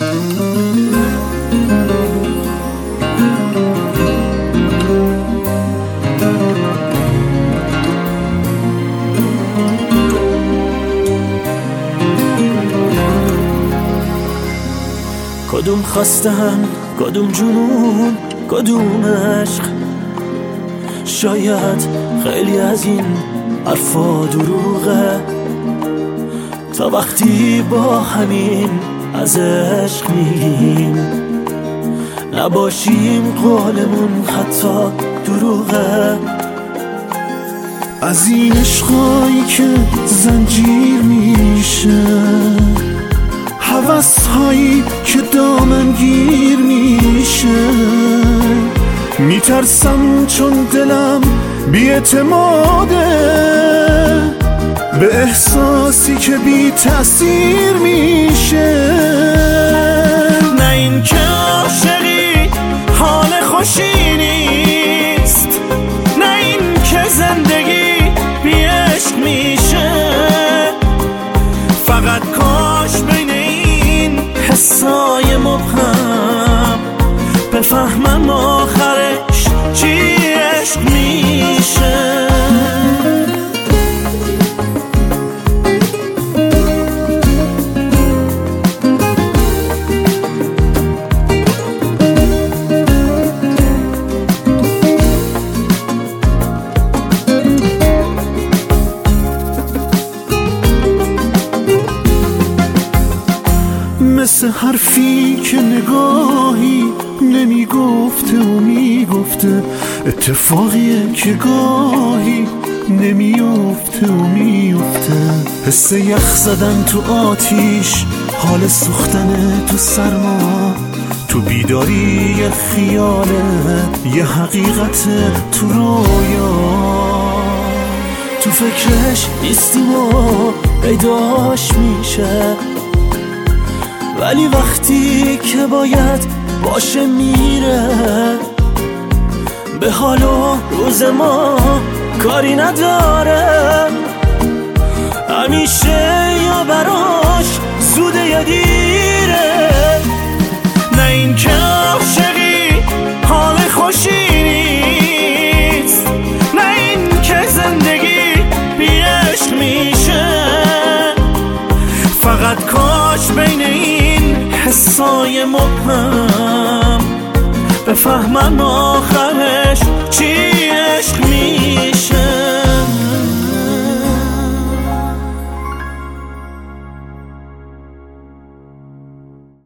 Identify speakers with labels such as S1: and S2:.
S1: کدوم خواستن، کدوم جنون، کدوم عشق؟ شاید خیلی از این حرفا دروغه، تا وقتی با همین از عشق میگیم نباشیم قولمون حتی دروغه.
S2: از این عشقایی که زنجیر میشه، هوس هایی که دامنگیر میشه، میترسم چون دلم بی‌اعتماده به احساسی که بی تأثیر میشه.
S1: نه این که عاشقی حال خوشی نیست، نه این که زندگی بی عشق میشه. فقط کاش بین این حسای مبهم بفهمم آخرش چی عشق میشه.
S2: مثل حرفی که نگاهی نمیگفته و میگفته، اتفاقیه که گاهی نمیفته و میفته. حس یخ زدن تو آتیش، حال سوختن تو سرما، تو بیداری یه خیاله، یه حقیقت تو رویا.
S1: تو فکرش نیستیم و پیداش میشه، ولی وقتی که باید باشه میره. به حال و روز ما کاری نداره، همیشه یا براش زوده یا دیره. نه این که عاشقی حال خوشی نیست، نه این که زندگی بی عشق میشه. فقط کاش بین این حسای مبهم بفهمم آخرش چی عشق میشه.